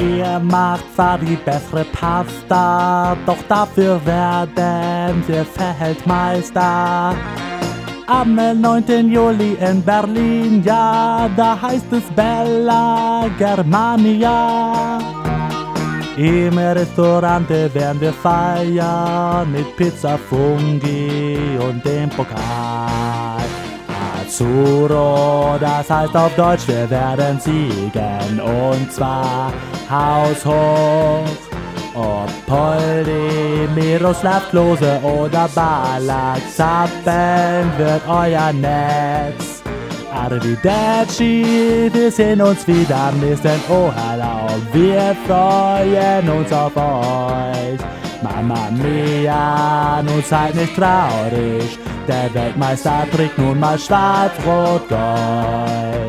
Ihr macht zwar die bessere Pasta, doch dafür werden wir Weltmeister. Am 9. Juli in Berlin, ja, da heißt es Bella Germania. Im Restaurant werden wir feiern mit Pizza Fungi und dem Pokal. Azzurro, das heißt auf Deutsch, wir werden siegen, und zwar haushoch. Ob Poldi, Miroslav Klose oder Ballack, zappeln wird euer Netz. Arrivederci, wir sehen uns wieder am nächsten Ohrlaub. Wir freuen uns auf euch. Mamma mia, nun seid nicht traurig. Der Weltmeister trägt nun mal schwarz-rot-gold.